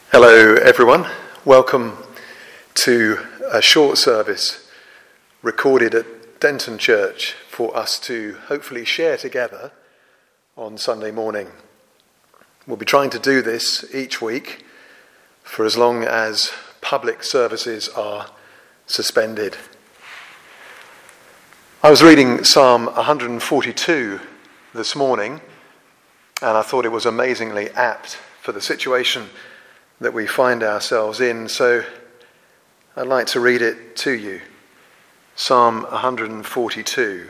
Hello everyone, welcome to a short service recorded at Denton Church for us to hopefully share together on Sunday morning. We'll be trying to do this each week for as long as public services are suspended. I was reading Psalm 142 this morning and I thought it was amazingly apt for the situation that we find ourselves in, so I'd like to read it to you. Psalm 142.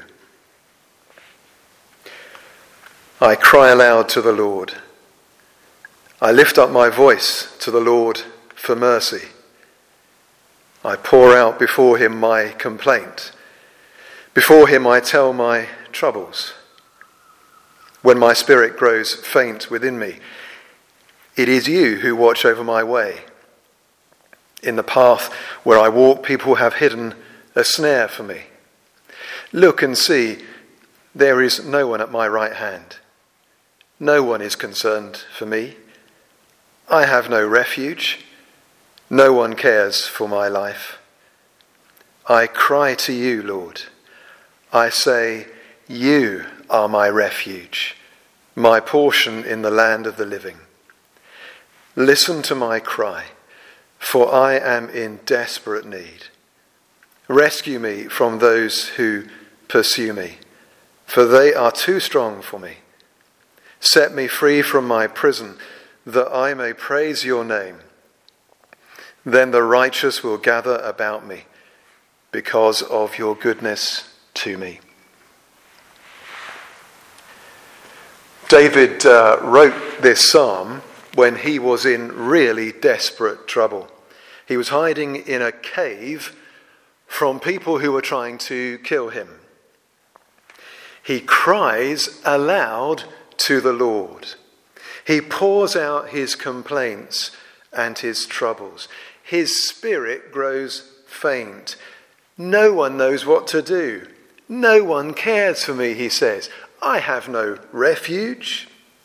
I cry aloud to the Lord. I lift up my voice to the Lord for mercy. I pour out before him my complaint. Before him I tell my troubles. When my spirit grows faint within me, it is you who watch over my way. In the path where I walk, people have hidden a snare for me. Look and see, there is no one at my right hand. No one is concerned for me. I have no refuge. No one cares for my life. I cry to you, Lord. I say, you are my refuge, my portion in the land of the living. Listen to my cry, for I am in desperate need. Rescue me from those who pursue me, for they are too strong for me. Set me free from my prison, that I may praise your name. Then the righteous will gather about me, because of your goodness to me. David wrote this psalm when he was in really desperate trouble. He was hiding in a cave from people who were trying to kill him. He cries aloud to the Lord. He pours out his complaints and his troubles. His spirit grows faint. No one knows what to do. No one cares for me, he says. I have no refuge.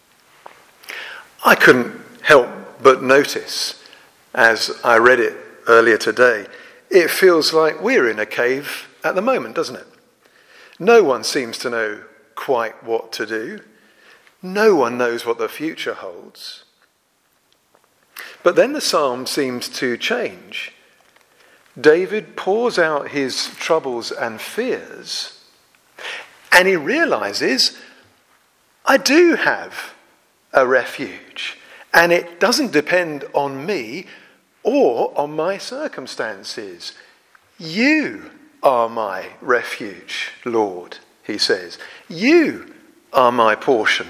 I couldn't help but notice, as I read it earlier today, it feels like we're in a cave at the moment, doesn't it? No one seems to know quite what to do. No one knows what the future holds. But then the psalm seems to change. David pours out his troubles and fears, and he realizes, I do have a refuge, and it doesn't depend on me or on my circumstances. You are my refuge, Lord, he says. You are my portion.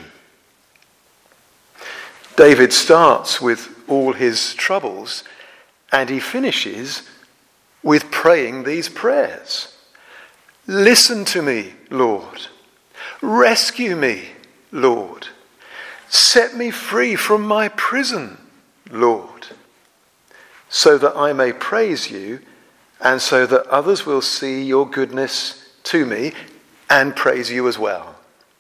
David starts with all his troubles, and he finishes with praying these prayers. Listen to me, Lord. Rescue me, Lord. Set me free from my prison, Lord, so that I may praise you and so that others will see your goodness to me and praise you as well.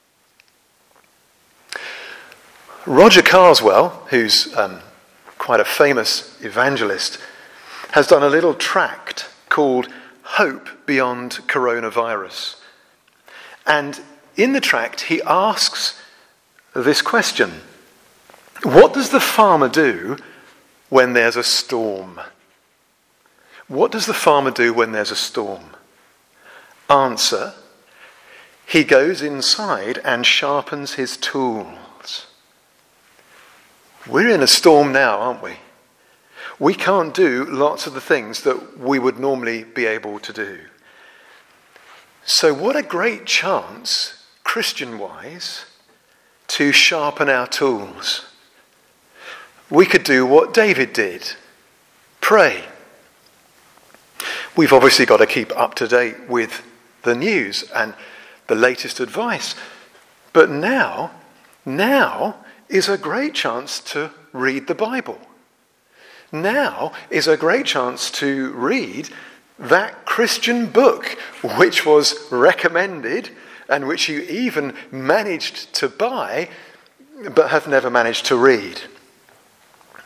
Roger Carswell, who's quite a famous evangelist, has done a little tract called Hope Beyond Coronavirus. And in the tract, he asks this question: what does the farmer do when there's a storm? What does the farmer do when there's a storm? Answer: he goes inside and sharpens his tools. We're in a storm now, aren't we? We can't do lots of the things that we would normally be able to do. So what a great chance, Christian-wise, to sharpen our tools. We could do what David did. Pray. We've obviously got to keep up to date with the news and the latest advice. But now is a great chance to read the Bible. Now is a great chance to read that Christian book which was recommended and which you even managed to buy but have never managed to read.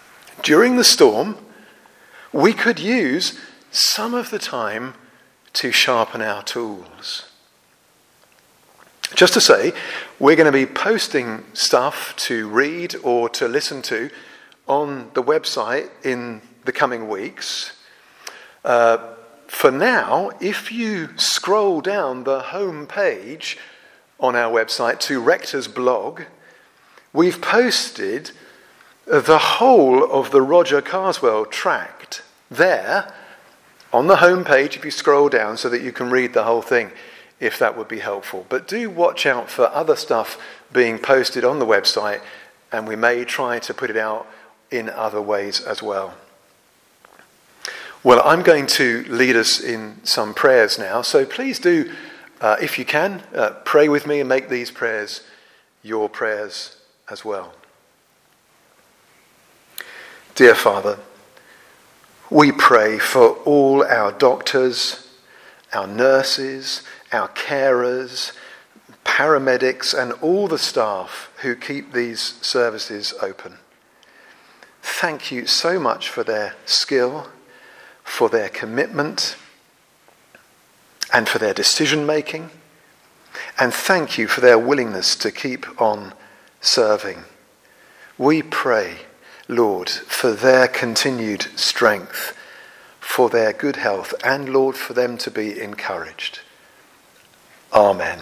during the storm, we could use some of the time to sharpen our tools. Just to say, we're going to be posting stuff to read or to listen to on the website in the coming weeks. For now, if you scroll down the home page on our website to Rector's blog, we've posted the whole of the Roger Carswell tract there on the home page if you scroll down so that you can read the whole thing, if that would be helpful. But do watch out for other stuff being posted on the website, and we may try to put it out in other ways as well. Well, I'm going to lead us in some prayers now, so please do, if you can, pray with me and make these prayers your prayers as well. Dear Father, we pray for all our doctors, our nurses, our carers, paramedics, and all the staff who keep these services open. Thank you so much for their skill, for their commitment, and for their decision making. And thank you for their willingness to keep on serving. We pray, Lord, for their continued strength, for their good health, and Lord, for them to be encouraged. Amen.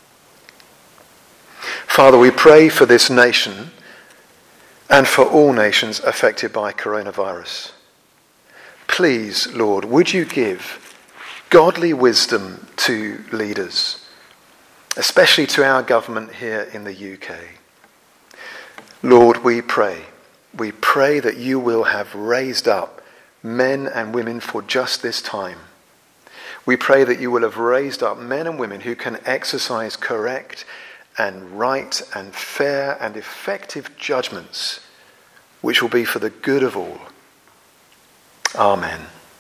Father, we pray for this nation and for all nations affected by coronavirus. Please, Lord, would you give godly wisdom to leaders, especially to our government here in the UK. Lord, we pray that you will have raised up men and women for just this time. We pray that you will have raised up men and women who can exercise correct and right and fair and effective judgments, which will be for the good of all. Amen.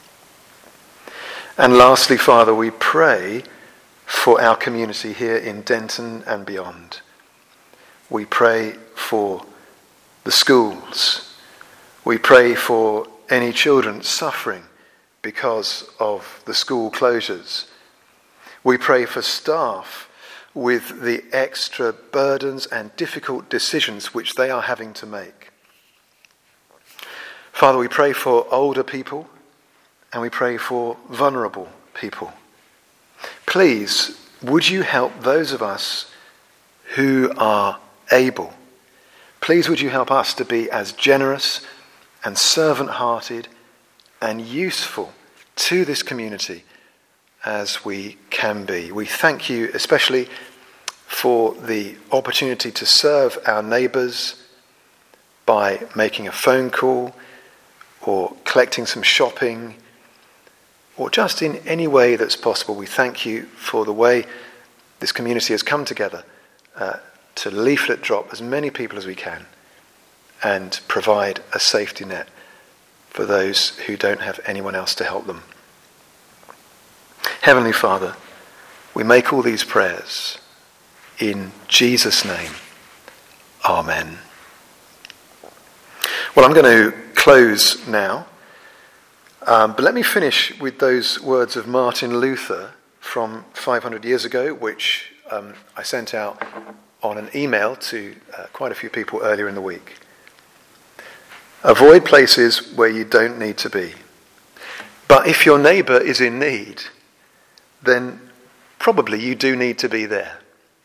And lastly, Father, we pray for our community here in Denton and beyond. We pray for the schools. We pray for any children suffering because of the school closures. We pray for staff with the extra burdens and difficult decisions which they are having to make. Father, we pray for older people and we pray for vulnerable people. Please, would you help those of us who are able? Please, would you help us to be as generous and servant-hearted and useful to this community as we can be. We thank you especially for the opportunity to serve our neighbours by making a phone call or collecting some shopping or just in any way that's possible. We thank you for the way this community has come together to leaflet drop as many people as we can and provide a safety net for those who don't have anyone else to help them. Heavenly Father, we make all these prayers in Jesus' name. Amen. Well, I'm going to close now, but let me finish with those words of Martin Luther from 500 years ago, which I sent out on an email to quite a few people earlier in the week. Avoid places where you don't need to be. But if your neighbour is in need, then probably you do need to be there.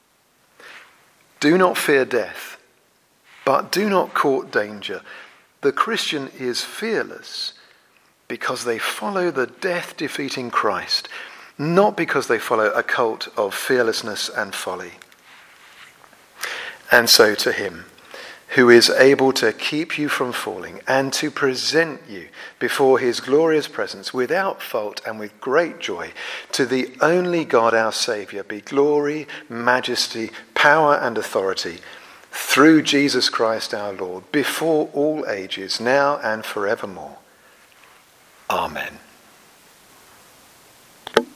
Do not fear death, but do not court danger. The Christian is fearless because they follow the death-defeating Christ, not because they follow a cult of fearlessness and folly. And so to him, who is able to keep you from falling and to present you before his glorious presence without fault and with great joy, to the only God our Saviour be glory, majesty, power and authority through Jesus Christ our Lord, before all ages, now and forevermore. Amen.